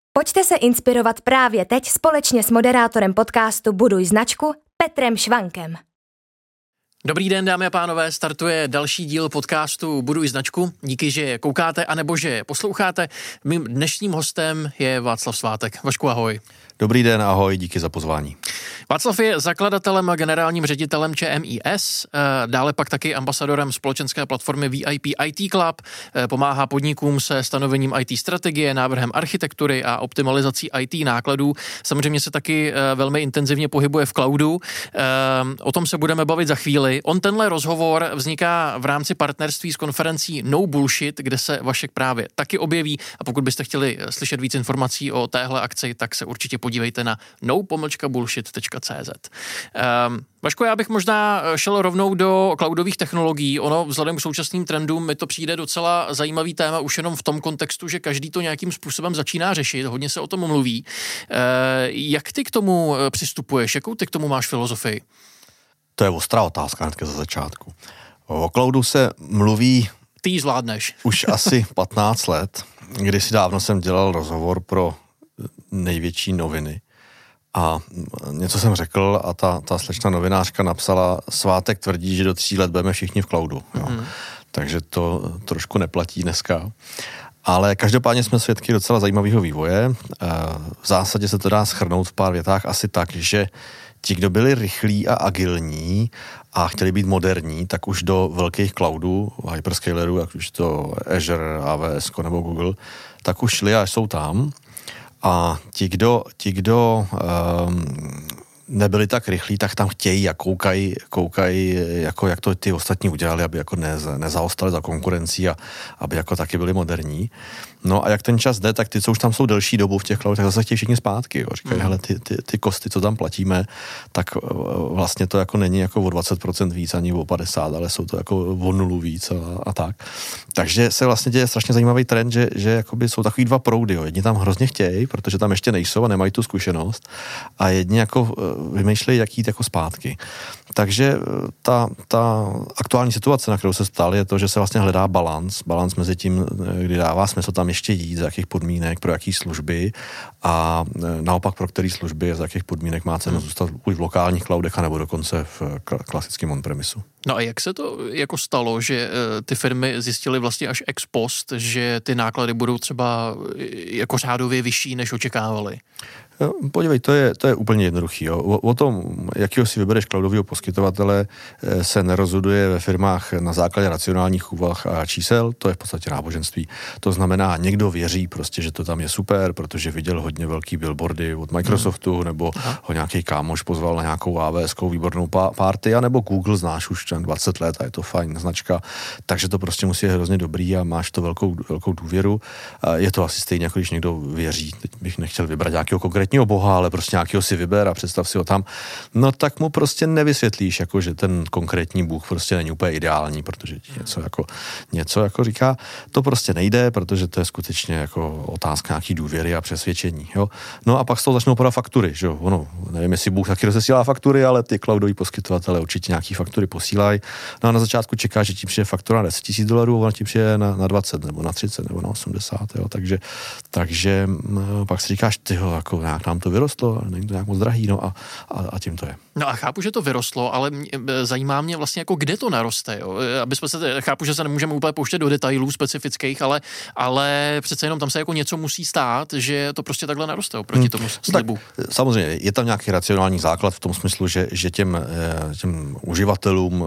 Pojďte se inspirovat právě teď společně s moderátorem podcastu Buduj značku Petrem Švankem. Dobrý den, dámy a pánové, startuje další díl podcastu Buduj značku. Díky, že koukáte anebo že posloucháte. Mým dnešním hostem je Václav Svátek. Vašku, ahoj. Dobrý den, ahoj, díky za pozvání. Václav je zakladatelem a generálním ředitelem ČMIS, dále pak taky ambasadorem společenské platformy VIP IT Club, pomáhá podnikům se stanovením IT strategie, návrhem architektury a optimalizací IT nákladů. Samozřejmě se taky velmi intenzivně pohybuje v cloudu. O tom se budeme bavit za chvíli. Tenhle rozhovor vzniká v rámci partnerství s konferencí No Bullshit, kde se Vašek právě taky objeví, a pokud byste chtěli slyšet víc informací o téhle akci, tak se určitě podívejte na no-bullshit.cz. Vaško, já bych možná šel rovnou do cloudových technologií. Ono vzhledem k současným trendům mi to přijde docela zajímavý téma už jenom v tom kontextu, že každý to nějakým způsobem začíná řešit, hodně se o tom mluví. Jak ty k tomu přistupuješ? Jakou ty k tomu máš filozofii? To je ostrá otázka hnedka za začátku. O cloudu se mluví... Ty ji zvládneš. Už asi 15 let. Kdysi dávno jsem dělal rozhovor pro největší noviny a něco jsem řekl a ta slečna novinářka napsala: Svátek tvrdí, že do 3 let budeme všichni v cloudu. Takže to trošku neplatí dneska. Ale každopádně jsme svědky docela zajímavého vývoje. V zásadě se to dá shrnout v pár větách asi tak, že ti, kdo byli rychlí a agilní a chtěli být moderní, tak už do velkých cloudů, hyperscalerů, jak už to Azure, AWS nebo Google, tak už šli a jsou tam. A ti, kdo nebyli tak rychlí, tak tam chtějí a koukají jako jak to ty ostatní udělali, aby jako nezaostali za konkurencí a aby jako taky byli moderní. No a jak ten čas jde, tak ty, co už tam jsou delší dobu v těch cloudech, tak zase chtějí všichni zpátky. Jo. Říkají, hele, ty kosty, co tam platíme, tak vlastně to jako není jako o 20% víc, ani o 50%, ale jsou to jako o 0 víc a tak. Takže se vlastně děje strašně zajímavý trend, že jakoby jsou takový dva proudy. Jo. Jedni tam hrozně chtějí, protože tam ještě nejsou a nemají tu zkušenost, a jedni jako vymýšlejí, jak jít jako zpátky. Takže ta aktuální situace, na kterou se stali, je to, že se vlastně hledá balans mezi tím, kdy dává smysl tam ještě jít, za jakých podmínek, pro jaký služby, a naopak pro který služby, za jakých podmínek má cenu zůstat buď v lokálních cloudech, anebo dokonce v klasickém on-premisu. No a jak se to jako stalo, že ty firmy zjistily vlastně až ex post, že ty náklady budou třeba jako řádově vyšší, než očekávali? Podívej, to je úplně jednoduchý. Jo. O tom, jakýho si vybereš cloudového poskytovatele, se nerozhoduje ve firmách na základě racionálních úvah a čísel, to je v podstatě náboženství. To znamená, někdo věří prostě, že to tam je super, protože viděl hodně velký billboardy od Microsoftu, nebo ho nějaký kámoš pozval na nějakou AWS-kou výbornou party, anebo Google znáš už 20 let a je to fajn značka, takže to prostě musí být hrozně dobrý a máš to velkou důvěru. Je to asi stejně, jako když někdo věří, teď bych nechtěl vybrat nějakého konkrétního boha, ale prostě nějakého si vyber a představ si ho tam, no tak mu prostě nevysvětlíš, jako že ten konkrétní bůh prostě není úplně ideální, protože ti něco jako říká, to prostě nejde, protože to je skutečně jako otázka nějaký důvěry a přesvědčení, jo. No a pak z toho začnou podat faktury, že jo, ono, nevím, jestli bůh taky rozesílá faktury, ale ty cloudoví poskytovatelé určitě nějaký faktury posílají. No a na začátku čekáš, že ti přijde faktura na $10,000, ona ti přijde na 20 nebo na 30 nebo na 80, jo, takže pak si říkáš, tyho, jako nějak nám to vyrostlo, není to nějak moc drahý, no a tím to je. No a chápu, že to vyrostlo, ale zajímá mě vlastně jako kde to naroste, jo? Chápu, že se nemůžeme úplně pouštět do detailů specifických, ale přece jenom tam se jako něco musí stát, že to prostě takhle naroste oproti tomu slibu. Tak, samozřejmě, je tam nějaký racionální základ v tom smyslu, že těm uživatelům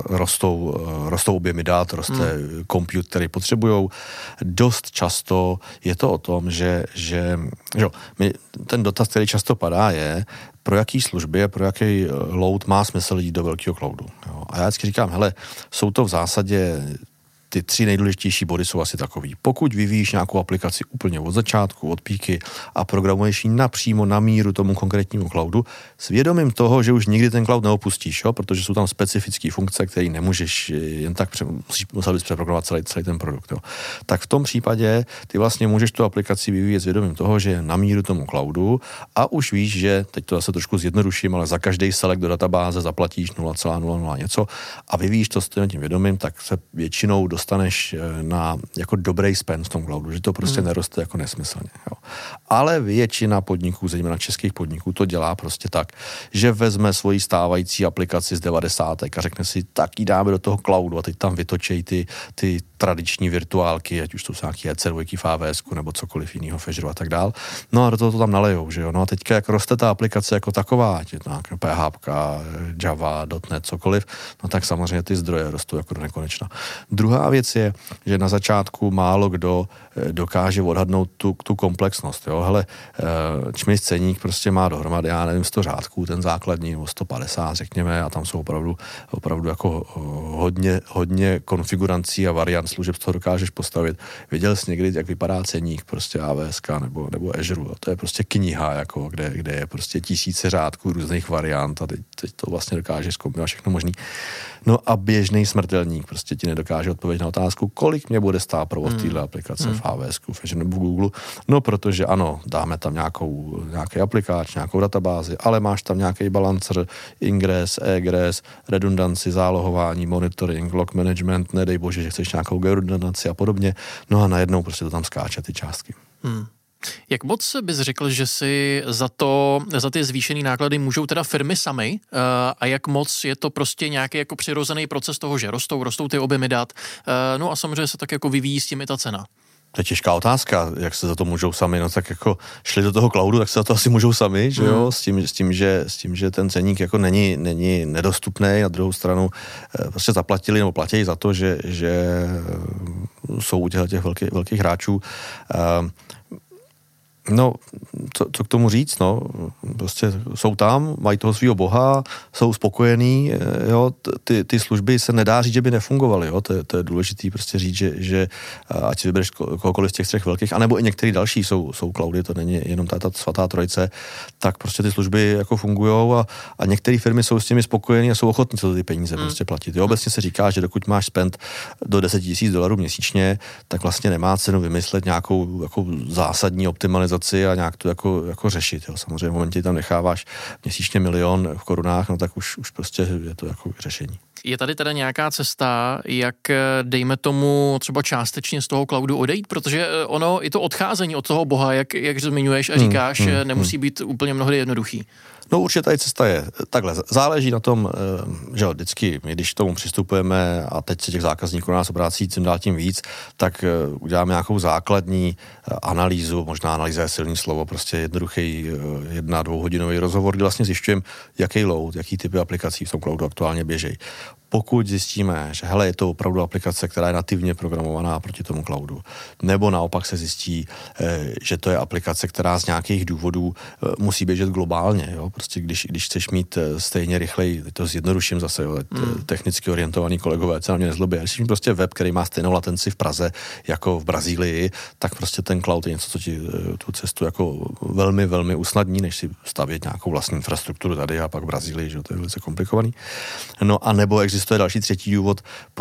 rostou objemy dat, roste compute, který potřebujou. Dost často je to o tom, že ten dotaz, který často padá, je, pro jaký služby a pro jaký load má smysl jít do velkého cloudu. Jo. A já vždycky říkám, hele, jsou to v zásadě ty 3 nejdůležitější body jsou asi takový. Pokud vyvíjíš nějakou aplikaci úplně od začátku, od píky a programuješ ji napřímo na míru tomu konkrétnímu cloudu, s vědomím toho, že už nikdy ten cloud neopustíš, jo? Protože jsou tam specifické funkce, které nemůžeš jen tak, musel bys přeprogramovat celý ten produkt. Jo? Tak v tom případě ty vlastně můžeš tu aplikaci vyvíjet s vědomím toho, že je na míru tomu cloudu a už víš, že, teď to zase trošku zjednoduším, ale za každý select do databáze zaplatíš 0,00 něco a vyvíjíš to s tím vědomím, tak se většinou dostaneš na jako dobrý spend v tom cloudu, že to prostě neroste jako nesmyslně. Jo. Ale většina podniků, zejména českých podniků, to dělá prostě tak, že vezme svoji stávající aplikaci z 90. a řekne si, tak ji dáme do toho cloudu a teď tam vytočej ty tradiční virtuálky, ať už to jsou nějaký EC2 v AWS nebo cokoliv jiného, v Azure a tak dál. No a do toho to tam nalejou, že jo. No a teďka jak roste ta aplikace jako taková, ať je to nějaká PHP, Java, .NET, cokoliv, no tak samozřejmě ty zdroje rostou jako do nekonečna. Druhá věc je, že na začátku málo kdo dokáže odhadnout tu komplexnost, jo. Hele, čmis ceník prostě má dohromady, já nevím, 100 řádků, ten základní, nebo 150, řekněme, a tam jsou opravdu jako hodně konfigurancí a variant služeb, z toho dokážeš postavit. Viděl jsi někdy, jak vypadá ceník prostě AWS nebo Azure, to je prostě kniha, jako, kde je prostě tisíce řádků různých variant a teď to vlastně dokážeš zkombinovat všechno možný. No a běžný smrtelník prostě ti nedokáže odpovědět na otázku, kolik mě bude stát provoz téhle aplikace v AWS, v Azure nebo v Google. No protože ano, dáme tam nějaký aplikáč, nějakou databázi, ale máš tam nějaký balancer, ingress, egress, redundanci, zálohování, monitoring, log management, nedej bože, že chceš nějakou georedundanci a podobně. No a najednou prostě to tam skáče ty částky. Jak moc bys řekl, že si za ty zvýšený náklady můžou teda firmy samy a jak moc je to prostě nějaký jako přirozený proces toho, že rostou ty objemy dat, no a samozřejmě se tak jako vyvíjí s tím i ta cena. To je těžká otázka, jak se za to můžou sami, no tak jako šli do toho cloudu, tak se za to asi můžou sami, že jo, s tím, že ten ceník jako není nedostupný, na druhou stranu prostě zaplatili nebo platí za to, že jsou u těch velkých hráčů. No, co k tomu říct, no, prostě jsou tam, mají toho svýho boha, jsou spokojení, jo, ty služby se nedá říct, že by nefungovaly, jo, to je důležitý prostě říct, že ať si vybereš kohokoliv z těch 3 velkých, anebo i některý další jsou cloudy, to není jenom ta svatá trojice, tak prostě ty služby jako fungujou a některé firmy jsou s těmi spokojení a jsou ochotní za ty peníze prostě platit. Jo, obecně se říká, že dokud máš spend do $10,000 měsíčně, tak vlastně nemá cenu vymyslet nějakou jako zásadní optimalizaci a nějak to jako řešit. Jo. Samozřejmě v momentě tam necháváš měsíčně 1 000 000 v korunách, no tak už prostě je to jako řešení. Je tady teda nějaká cesta, jak dejme tomu třeba částečně z toho cloudu odejít, protože ono i to odcházení od toho boha, jak zmiňuješ a říkáš, nemusí být úplně mnohdy jednoduchý. No určitě tady cesta je. Takhle, záleží na tom, že vždycky, když k tomu přistupujeme a teď se těch zákazníků na nás obrácí tím dál tím víc, tak uděláme nějakou základní analýzu, možná analýza je silný slovo, prostě jednoduchý 1-2 hodinový rozhovor, kdy vlastně zjišťujeme, jaký load, jaký typy aplikací v tom cloudu aktuálně běžejí. Pokud zjistíme, že hele, je to opravdu aplikace, která je nativně programovaná proti tomu cloudu, nebo naopak se zjistí, že to je aplikace, která z nějakých důvodů musí běžet globálně, jo? Prostě když chceš mít stejně rychleji, to zjednoduším zase, jo, technicky orientovaný kolegové, co na mě nezlobí, když mít prostě web, který má stejnou latenci v Praze jako v Brazílii, tak prostě ten cloud je něco, co ti tu cestu jako velmi, velmi usnadní, než si stavět nějakou vlastní infrastrukturu tady a pak v Brazílii, že to je velice komplikovaný. No a nebo existuje další třetí důvod,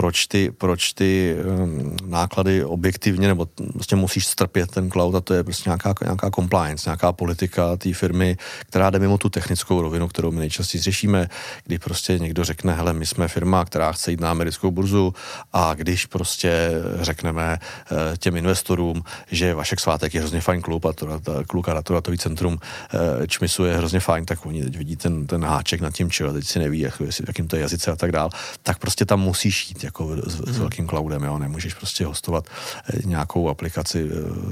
proč ty náklady objektivně, nebo prostě musíš strpět ten cloud, a to je prostě nějaká compliance, nějaká politika té firmy, která jde mimo tu technickou rovinu, kterou my nejčastěji řešíme, kdy prostě někdo řekne, hele, my jsme firma, která chce jít na americkou burzu, a když prostě řekneme těm investorům, že Vašek Svátek je hrozně fajn klub a kluk a datový centrum ČMISu je hrozně fajn, tak oni teď vidí ten háček nad tím čele, teď si neví, jakým to je jazyce a tak dál, tak prostě tam musíš jít jako s velkým cloudem, jo, nemůžeš prostě hostovat nějakou aplikaci,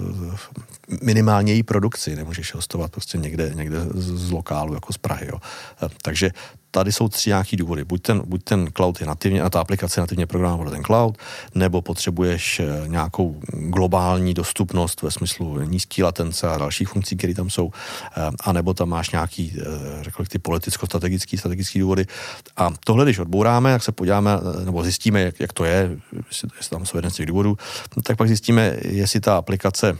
minimálně její produkci, nemůžeš hostovat prostě někde z lokálu, jako z Prahy, jo. Takže tady jsou 3 nějaký důvody. Buď ten cloud je nativně, a ta aplikace je nativně programovaná ten cloud, nebo potřebuješ nějakou globální dostupnost ve smyslu nízký latence a dalších funkcí, které tam jsou, a nebo tam máš nějaký, řekl bych, ty politicko-strategický důvody. A tohle, když odbouráme, tak se podíváme, nebo zjistíme, jak to je, jestli tam jsou jeden z těch důvodů, tak pak zjistíme, jestli ta aplikace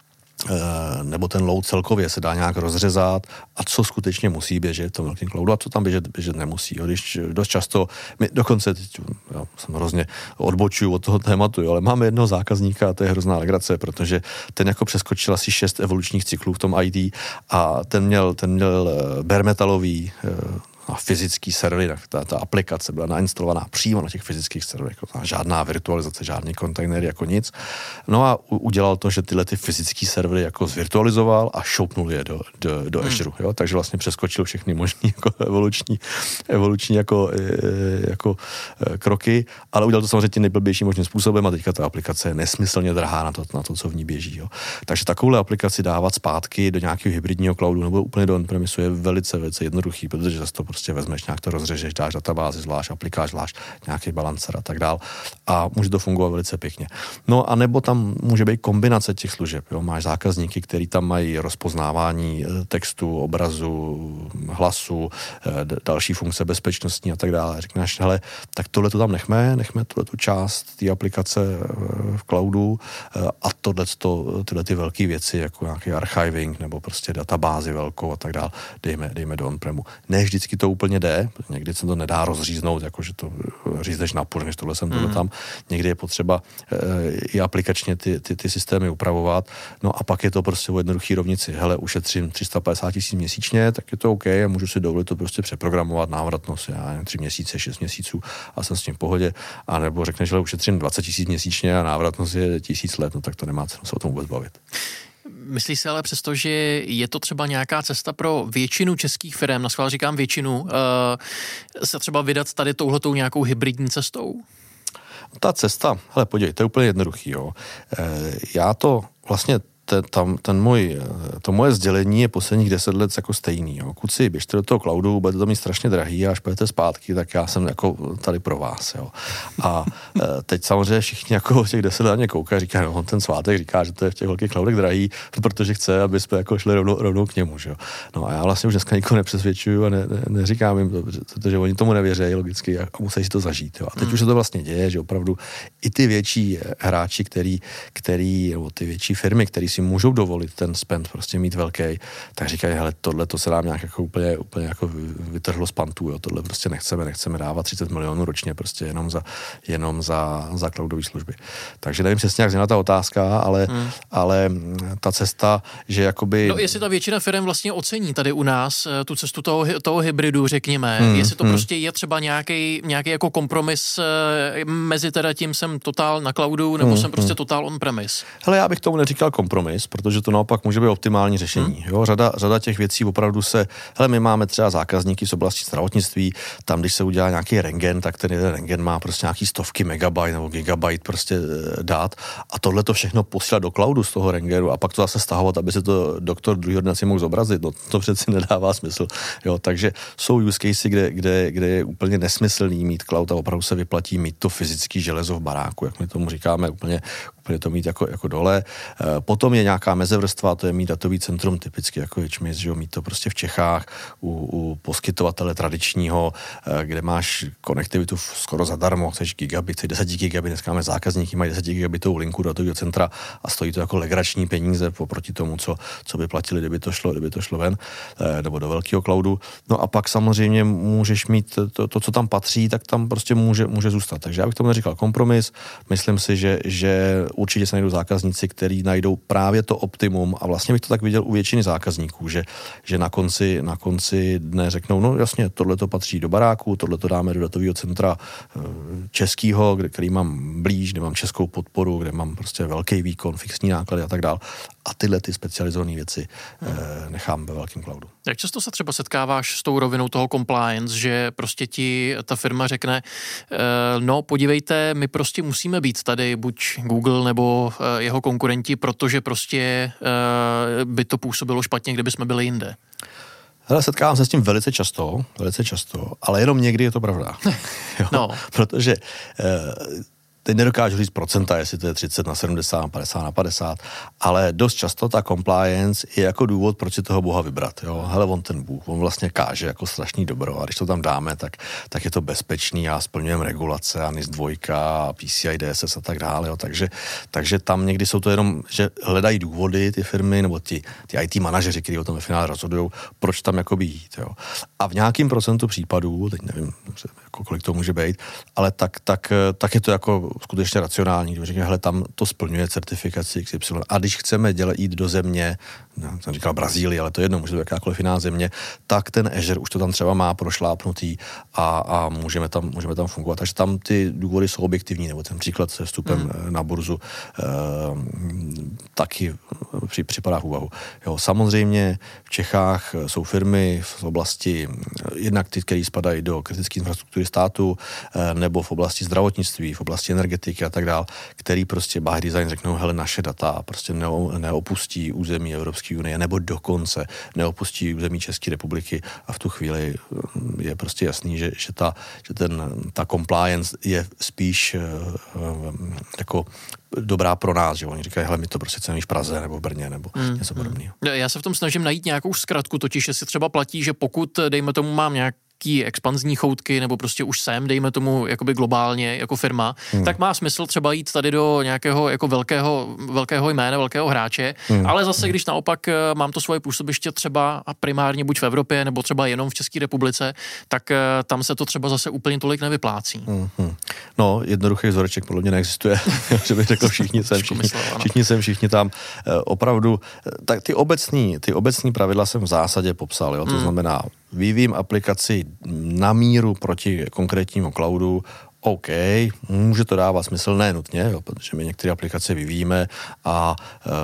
nebo ten load celkově se dá nějak rozřezat a co skutečně musí běžet v tom velkým cloudu a co tam běžet nemusí. Jo. Když dost často, my dokonce teď, já jsem hrozně odbočuju od toho tématu, jo, ale máme jednoho zákazníka a to je hrozná legrace, protože ten jako přeskočil asi 6 evolučních cyklů v tom IT a ten měl bare metalový na fyzický servery, ta aplikace byla nainstalovaná přímo na těch fyzických serverech, žádná virtualizace, žádný kontejner, jako nic. No a udělal to, že tyhle ty fyzický servery jako zvirtualizoval a šoupnul je do Azure, jo? Takže vlastně přeskočil všechny možný jako evoluční jako kroky, ale udělal to samozřejmě tím nejblbějším možným způsobem a teďka ta aplikace je nesmyslně drahá na to, co v ní běží. Jo? Takže takovouhle aplikaci dávat zpátky do nějakého hybridního cloudu nebo úplně do on-premisu je velice, velice jednoduchý, protože zase to prostě vezmeš, nějak to rozřežeš, dáš databázi zvlášť, aplikáž zvlášť, nějaký balancer a tak dál a může to fungovat velice pěkně. No a nebo tam může být kombinace těch služeb. Jo? Máš zákazníky, který tam mají rozpoznávání textu, obrazu, hlasu, další funkce bezpečnostní a tak dále. Řekneš, hele, tak tohle to tam nechme tu část té aplikace v cloudu a tyhle ty velké věci, jako nějaký archiving nebo prostě databázi velkou a tak dále, dejme do on-premu. Ne vždycky to úplně jde, někdy se to nedá rozříznout, jakože to řízneš na půl, než tohle tam. Někdy je potřeba i aplikačně ty systémy upravovat, no a pak je to prostě o jednoduchý rovnici. Hele, ušetřím 350 000 měsíčně, tak je to OK a můžu si dovolit to prostě přeprogramovat, návratnost, 3 měsíce, 6 měsíců a jsem s tím v pohodě. A nebo řekneš, že ušetřím 20 000 měsíčně a návratnost je 1000 let, no tak to nemá cenu se o tom vůbec bavit. Myslíš si ale přesto, že je to třeba nějaká cesta pro většinu českých firem, na schvál říkám většinu, se třeba vydat tady touhletou nějakou hybridní cestou? Ta cesta, hele, podívej, to je úplně jednoduchý, jo. Já to vlastně to moje sdělení je posledních 10 let jako stejný. Jo. Kuci, běžte do toho cloudu, budete to mít strašně drahý a až půjdete zpátky, tak já jsem jako tady pro vás. Jo. A teď samozřejmě všichni jako těch 10 let na mě koukají, říkají, no, ten Svátek říká, že to je v těch velkých cloudech drahý, protože chce, aby jsme jako šli rovnou k němu. Že? No a já vlastně už dneska nikoho nepřesvědčuju a neříkám jim to, protože oni tomu nevěří logicky a musí si to zažít. Jo. A teď už se to vlastně děje, že opravdu i ty větší hráči, nebo ty větší firmy, který si můžou dovolit ten spend prostě mít velký, tak říkají, hele, tohle to se nám nějak jako úplně jako vytrhlo z pantů, jo, tohle prostě nechceme dávat 30 milionů ročně prostě jenom za cloudové služby. Takže nevím přesně, jak zněla ta otázka, ale ta cesta, že jakoby... No, jestli ta většina firm vlastně ocení tady u nás tu cestu toho hybridu, řekněme, jestli to prostě je třeba nějaký jako kompromis mezi teda tím jsem totál na cloudu, nebo jsem prostě totál on-premise. Hele, já bych tomu neříkal kompromis, protože to naopak může být optimální řešení. Jo? Řada těch věcí opravdu my máme třeba zákazníky z oblasti zdravotnictví, tam když se udělá nějaký rentgen, tak ten jeden rentgen má prostě nějaký stovky megabajt nebo gigabajt prostě dát a tohle to všechno posílat do cloudu z toho rentgenu a pak to zase stahovat, aby se to doktor druhý den si mohl zobrazit. No to přeci nedává smysl. Jo? Takže jsou use casey, kde je úplně nesmyslný mít cloud a opravdu se vyplatí mít to fyzický železo v baráku, jak my tomu říkáme, úplně to mít jako dole. Potom je nějaká mezevrstva, to je mít datový centrum typicky jako HMIS, že jo, mít to prostě v Čechách u poskytovatele tradičního, kde máš konektivitu skoro zadarmo, chceš gigabit, chceš 10 gigabit, dneska máme zákazníky, mají 10 gigabitovou linku datového centra a stojí to jako legrační peníze oproti tomu, co by platili, kdyby to šlo ven, nebo do velkého cloudu. No a pak samozřejmě můžeš mít to, co tam patří, tak tam prostě může zůstat. Takže já bych tomu neříkal kompromis, myslím si, že určitě se najdou zákazníci, který najdou právě to optimum a vlastně bych to tak viděl u většiny zákazníků, že na konci dne řeknou, no jasně, tohle to patří do baráku, tohle to dáme do datového centra českého, který mám blíž, kde mám českou podporu, kde mám prostě velký výkon, fixní náklady a tak dál. A tyhle ty specializované věci nechám ve velkém cloudu. Jak často se třeba setkáváš s tou rovinou toho compliance, že prostě ti ta firma řekne, no podívejte, my prostě musíme být tady buď Google nebo jeho konkurenti, protože prostě by to působilo špatně, kdyby jsme byli jinde. Hele, setkávám se s tím velice často, ale jenom někdy je to pravda. Jo? No. Protože teď nedokážu říct procenta, jestli to je 30 na 70, 50 na 50, ale dost často ta compliance je jako důvod, proč si toho Boha vybrat. Jo? Hele, on ten Bůh, on vlastně káže jako strašný dobro a když to tam dáme, tak je to bezpečný a splňujeme regulace a NIS 2 a PCI DSS a tak dále. Jo? Takže tam někdy jsou to jenom, že hledají důvody ty firmy nebo ty IT manažeři, kteří o tom ve finále rozhodují, proč tam jakoby jít. Jo? A v nějakým procentu případů, teď nevím, jako kolik to může být, ale tak je to jako skutečně racionální, když říkají, hele, tam to splňuje certifikaci XY. A když chceme jít do země, jsem říkal Brazílii, ale to je jedno, může to jakákoliv jiná země, tak ten Azure už to tam třeba má prošlápnutý a můžeme tam fungovat. Takže tam ty důvody jsou objektivní, nebo ten příklad se vstupem na burzu taky připadá v úvahu. Jo, samozřejmě v Čechách jsou firmy v oblasti jednak ty, které spadají do kritické infrastruktury státu, nebo v oblasti zdravotnictví, v oblasti energetiky a tak dál, který prostě by design řeknou, hele, naše data prostě neopustí území Evropské unie, nebo dokonce neopustí území České republiky a v tu chvíli je prostě jasný, že ta compliance je spíš jako dobrá pro nás, že oni říkají, hele, my to prostě chceme v Praze nebo v Brně nebo něco podobného. Já se v tom snažím najít nějakou zkratku, totiž jestli třeba platí, že pokud, dejme tomu, mám nějaký expanzní choutky, nebo prostě už jsem, dejme tomu, jakoby globálně jako firma, tak má smysl třeba jít tady do nějakého jako velkého jména, velkého hráče, ale zase, když naopak mám to svoje působiště třeba a primárně buď v Evropě, nebo třeba jenom v České republice, tak tam se to třeba zase úplně tolik nevyplácí. No, jednoduchý vzoreček podle mě neexistuje, že bych řekl všichni sem, všichni tam. Opravdu, tak ty obecní pravidla jsem v zásadě popsal, jo? To znamená, vyvíjím aplikaci na míru proti konkrétnímu cloudu, OK, může to dávat smysl, ne nutně, jo, protože my některé aplikace vyvíjíme a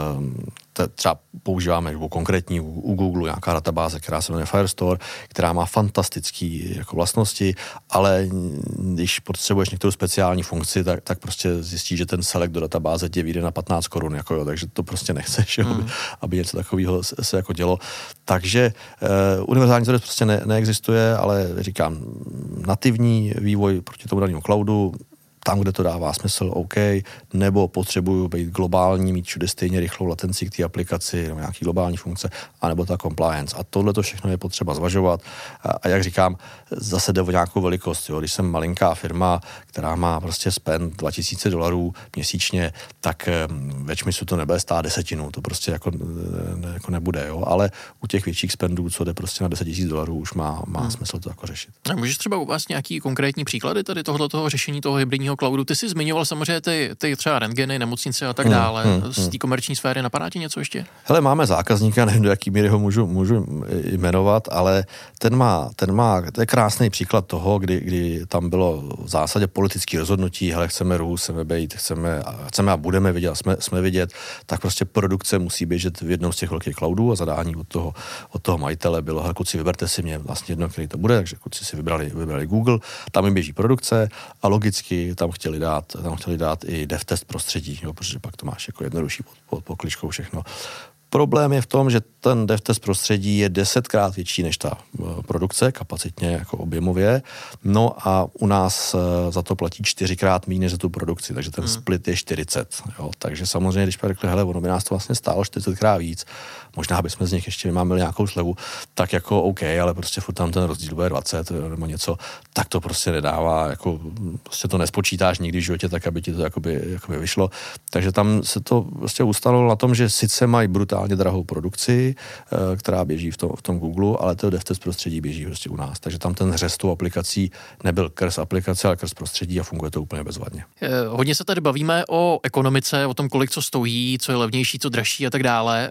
třeba používáme konkrétní u Google nějaká databáze, která se jmenuje Firestore, která má fantastické jako vlastnosti, ale když potřebuješ některou speciální funkci, tak prostě zjistíš, že ten select do databáze tě vyjde na 15 korun, jako jo, takže to prostě nechceš, jo, aby něco takového se jako dělo. Takže univerzální zdroj prostě neexistuje, ale říkám, nativní vývoj proti tomu danému cloudu, tam, kde to dává smysl, OK, nebo potřebuju být globální, mít všude stejně rychlou latenci k té aplikaci, nebo nějaký globální funkce, anebo ta compliance. A tohle to všechno je potřeba zvažovat. A jak říkám, zase jde o nějakou velikost. Jo. Když jsem malinká firma, která má prostě spend $2000 měsíčně, tak ve Čmisu to nebude stát 10, to prostě jako nebude. Jo. Ale u těch větších spendů, co jde prostě na $10,000, už má smysl to jako řešit. A můžeš třeba uvést nějaký konkrétní příklady tady tohoto řešení toho hybridního cloudu? Ty jsi zmiňoval samozřejmě ty třeba rentgeny, nemocnice a tak dále. Z té komerční sféry napadá ti něco ještě? Hele, máme zákazníka, nevím, do jaký míry ho můžu jmenovat, ale ten má, to je krásný příklad toho, kdy tam bylo v zásadě politické rozhodnutí, hele, chceme růst, chceme být, chceme a budeme vidět, jsme vidět, tak prostě produkce musí běžet v jednou z těch velkých cloudů a zadání od toho majitele bylo, hele, kluci, vyberte si mě vlastně jedno, který to bude, takže kluci si vybrali Google, tam jim běží produkce a logicky tam chtěli dát i DevTest prostředí, jo, protože pak to máš jako jednodušší pod pokličkou všechno. Problém je v tom, že ten DevTest prostředí je 10krát větší než ta produkce, kapacitně jako objemově, no a u nás za to platí 4krát méně než za tu produkci, takže ten split je 40. Jo. Takže samozřejmě, když pak řekli, hele, ono by nás to vlastně stálo 40krát víc, možná bychom z nich ještě vymámili nějakou slevu, tak jako OK, ale prostě furt tam ten rozdíl bude 20 nebo něco, tak to prostě nedává, jako prostě to nespočítáš nikdy v životě tak, aby ti to jakoby vyšlo. Takže tam se to prostě ustalo na tom, že sice mají brutálně drahou produkci, která běží v tom Google, ale to DevTest prostředí běží prostě u nás. Takže tam ten řez tou aplikací nebyl krz aplikace, ale krz prostředí a funguje to úplně bezvadně. Hodně se tady bavíme o ekonomice, o tom, kolik co stojí, co je levnější, co dražší a tak dále.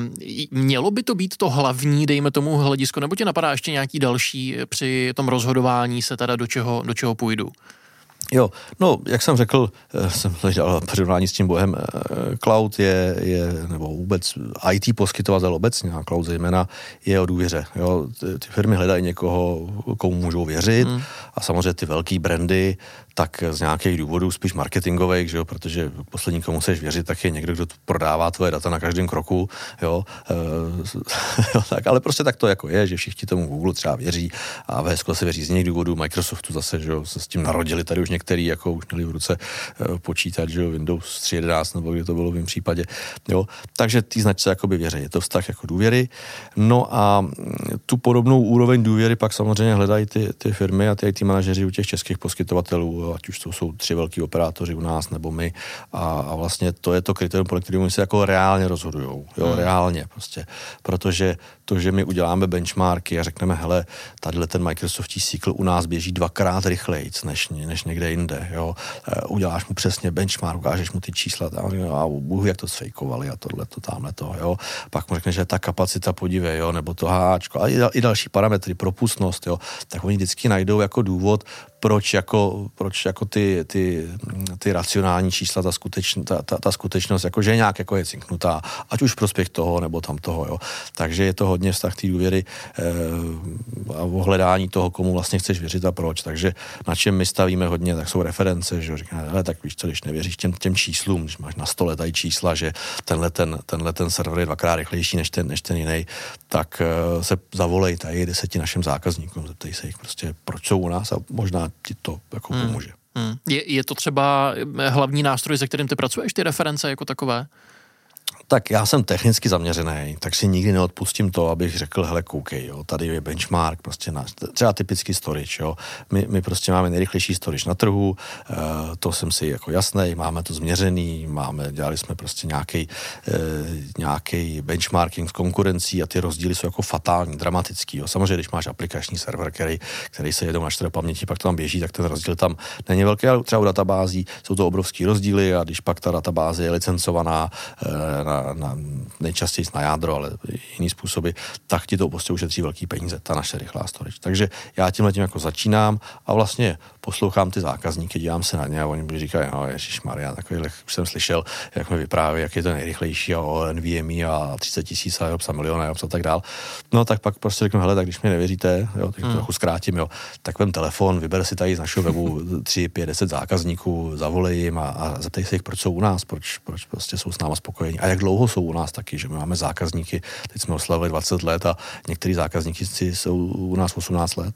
Mělo by to být to hlavní, dejme tomu hledisko, nebo tě napadá ještě nějaký další při tom rozhodování se teda do čeho půjdu? Jo, no, jak jsem řekl, jsem to dělal přirovnání s tím bohem, cloud je, nebo vůbec IT poskytovatel obecně, a cloud zejména je o důvěře. Jo. Ty firmy hledají někoho, komu můžou věřit a samozřejmě ty velký brandy, tak z nějakých důvodů spíš marketingových, že jo, protože poslední, komu chceš věřit, tak je někdo, kdo prodává tvoje data na každém kroku, jo, tak, ale prostě tak to jako je, že všichni tomu Google třeba věří a ve SQL se věří z jiných důvodů, Microsoftu zase, že jo, se s tím narodili tady už některý, jako už měli v ruce počítač, že jo, Windows 3.11, nebo kdy to bylo v mém případě, jo, takže ty značce jakoby věří, je to vztah jako důvěry, no a tu podobnou úroveň důvěry pak samozřejmě hledají ty firmy a ty IT manažeři u těch českých poskytovatelů jo, ať už to jsou 3 velký operátoři u nás nebo my a vlastně to je to kritérium, podle kterého se jako reálně rozhodujou, jo, reálně prostě, protože to, že my uděláme benchmarky a řekneme, hele, tadyhle ten Microsoftí SQL u nás běží 2x rychlejc než někde jinde, jo, uděláš mu přesně benchmark, ukážeš mu ty čísla, a Bůh, jak to sfejkovali a tohleto, tamhleto, jo, pak mu řekne, že ta kapacita, podívej, jo, nebo to háčko a i další parametry, propustnost, jo, tak oni vždycky najdou jako důvod, proč jako ty racionální čísla, ta skutečnost, jako že nějak jako je cinknutá, ať už prospěch toho, nebo tam toho, jo. Takže je to hodně vztah té důvěry a ohledání toho, komu vlastně chceš věřit a proč. Takže na čem my stavíme hodně, tak jsou reference, že říkáme, tak víš co, když nevěříš těm číslům, když máš na stole tady čísla, že tenhle ten server je 2x rychlejší než ten jiný, tak se zavolej tady 10 našim zákazníkům, zeptej se jich prostě, proč jsou u nás a možná ti to jako pomůže. Je to třeba hlavní nástroj, se kterým ty pracuješ, ty reference jako takové? Tak já jsem technicky zaměřený, tak si nikdy neodpustím to, abych řekl, hele, koukej, jo, tady je benchmark, prostě třeba typický storage, jo. My prostě máme nejrychlejší storage na trhu, to jsem si jako jasnej, máme to změřený, dělali jsme prostě nějaký benchmarking s konkurencí a ty rozdíly jsou jako fatální, dramatický, jo. Samozřejmě, když máš aplikační server, který se jedou na 4 paměti, pak to tam běží, tak ten rozdíl tam není velký, ale třeba u databází jsou to obrovský rozdíly a když pak ta databáze je licencovaná nejčastěji na jádro, ale jiný způsoby, tak ti to prostě ušetří velký peníze, ta naše rychlá storage. Takže já tímhletím jako začínám a vlastně poslouchám ty zákazníky, dívám se na ně a oni mi říkají, no ježišmarja, takovýhle už jsem slyšel, jak mi vypráví, jak je to nejrychlejší a o NVMe a 30 000 a milion a tak dál. No tak pak prostě řeknu, hele, tak když mi nevěříte, jo, tak to trochu zkrátím, jo, tak vem telefon, vyber si tady z našeho webu 3, 5, 10 zákazníků, zavolej jim a zeptej se jich, proč jsou u nás, proč prostě jsou s náma spokojení a jak dlouho jsou u nás taky, že my máme zákazníky, teď jsme oslavili 20 let a některý zákazníci jsou u nás 18 let.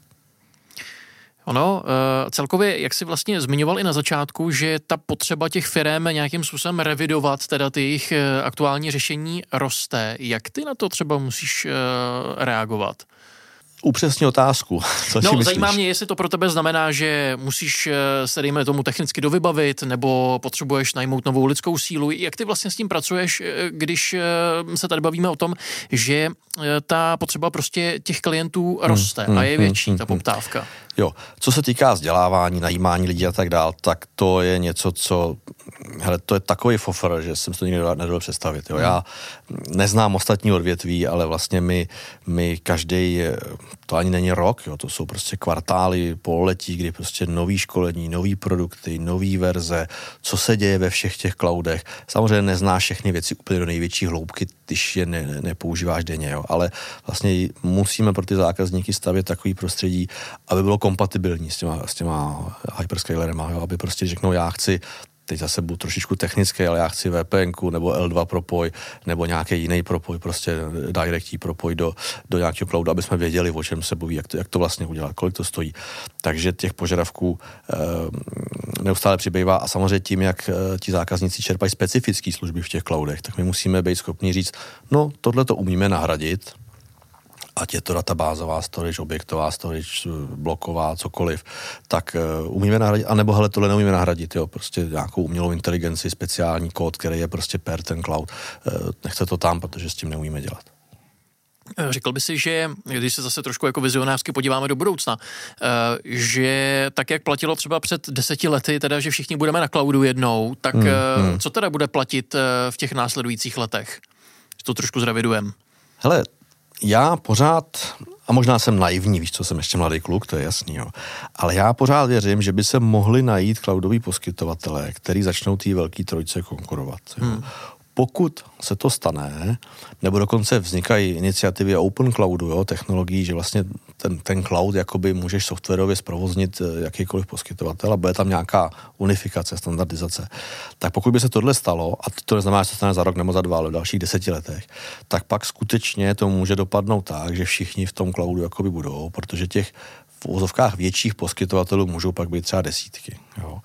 Ono, celkově, jak jsi vlastně zmiňoval i na začátku, že ta potřeba těch firem nějakým způsobem revidovat teda ty jejich aktuální řešení roste. Jak ty na to třeba musíš reagovat? Upřesni otázku. Zajímá mě, jestli to pro tebe znamená, že musíš se, dejme tomu, technicky dovybavit, nebo potřebuješ najmout novou lidskou sílu. Jak ty vlastně s tím pracuješ, když se tady bavíme o tom, že ta potřeba prostě těch klientů roste a je větší ta poptávka? Jo, co se týká vzdělávání, najímání lidí a tak dál, tak to je něco, co, hele, to je takový fofr, že jsem si to nikdy nedovedl představit. Jo. Já neznám ostatní odvětví, ale vlastně my každý, to ani není rok, jo, to jsou prostě kvartály, pololetí, kdy prostě nový školení, nový produkty, nový verze, co se děje ve všech těch cloudech. Samozřejmě neznáš všechny věci úplně do největší hloubky, když je nepoužíváš denně, jo, ale vlastně musíme pro ty zákazníky stavět takový prostředí, aby bylo kompatibilní s těma hyperscalerema, jo, aby prostě řeknou, já chci, teď zase budu trošičku technický, ale já chci VPNku nebo L2 propoj nebo nějaký jiný propoj, prostě directí propoj do nějakého cloudu, aby jsme věděli, o čem se baví, jak to vlastně udělat, kolik to stojí. Takže těch požadavků neustále přibývá a samozřejmě tím, jak ti zákazníci čerpají specifické služby v těch cloudech, tak my musíme být schopni říct, no tohle to umíme nahradit, ať je to databázová storage, objektová storage, bloková, cokoliv, tak umíme nahradit, anebo hele, tohle neumíme nahradit, jo, prostě nějakou umělou inteligenci, speciální kód, který je prostě per ten cloud. Nechte to tam, protože s tím neumíme dělat. Řekl by si, že když se zase trošku jako vizionářsky podíváme do budoucna, že tak, jak platilo třeba před 10 lety, teda, že všichni budeme na cloudu jednou, tak co teda bude platit v těch následujících letech? To trošku zrevidujeme. Hele, já pořád, a možná jsem naivní, víš co, jsem ještě mladý kluk, to je jasný, jo, ale já pořád věřím, že by se mohli najít cloudoví poskytovatelé, který začnou té velké trojce konkurovat. Jo. Pokud se to stane, nebo dokonce vznikají iniciativy open cloudu, jo, technologií, že vlastně ten cloud jakoby můžeš softwarově zprovoznit jakýkoliv poskytovatel a bude tam nějaká unifikace, standardizace. Tak pokud by se tohle stalo, a to neznamená, že se stane za rok nebo za 2, ale v dalších 10 letech, tak pak skutečně to může dopadnout tak, že všichni v tom cloudu jakoby budou, protože těch v uvozovkách větších poskytovatelů můžou pak být třeba desítky. Jo.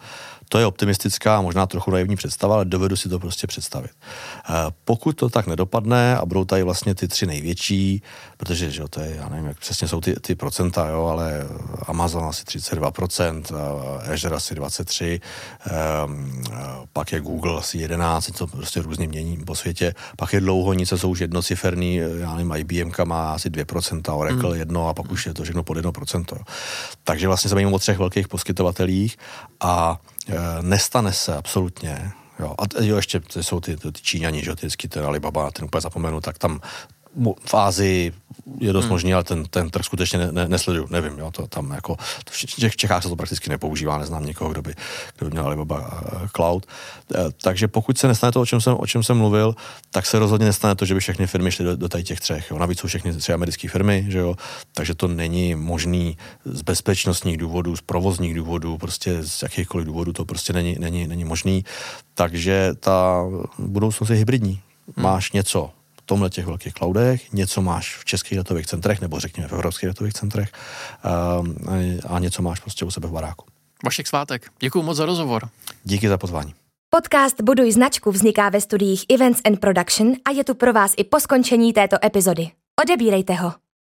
To je optimistická, možná trochu naivní představa, ale dovedu si to prostě představit. Pokud to tak nedopadne a budou tady vlastně ty 3 největší, protože že to je, já nevím, jak přesně jsou ty procenta, jo, ale Amazon asi 32%, Azure asi 23%, pak je Google asi 11%, to prostě různě mění po světě, pak je dlouhonice, jsou už jednociferný, já nevím, IBM má asi 2%, Oracle 1% a pak už je to všechno pod 1%. Jo. Takže vlastně se bavíme o 3 velkých poskytovatelích a nestane se absolutně. Jo. A ještě jsou ty Číňani, že ty ten Alibaba, ten úplně zapomenu, tak tam v Ázii je dost možný, ale ten trh skutečně nesleduju, nevím, jo, to tam jako, v Čechách se to prakticky nepoužívá, neznám někoho, kdo by měl Alibaba Cloud. Takže pokud se nestane to, o čem jsem mluvil, tak se rozhodně nestane to, že by všechny firmy šly do tady těch 3. Jo. Navíc jsou všechny 3 americké firmy, že jo, takže to není možný z bezpečnostních důvodů, z provozních důvodů, prostě z jakýchkoliv důvodů to prostě není možný. Takže ta budoucnost je hybridní. Máš něco tomhle těch velkých cloudech, něco máš v českých datových centrech, nebo řekněme v evropských datových centrech a něco máš prostě u sebe v baráku. Vašek Svátek, děkuju moc za rozhovor. Díky za pozvání. Podcast Buduj značku vzniká ve studiích Events and Production a je tu pro vás i po skončení této epizody. Odebírejte ho.